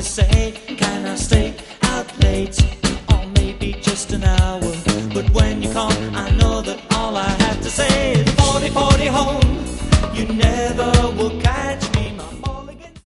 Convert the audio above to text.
to say, can I stay out late? Or maybe just an hour. But when you call, I know that all I have to say is 40, 40 home. You never will catch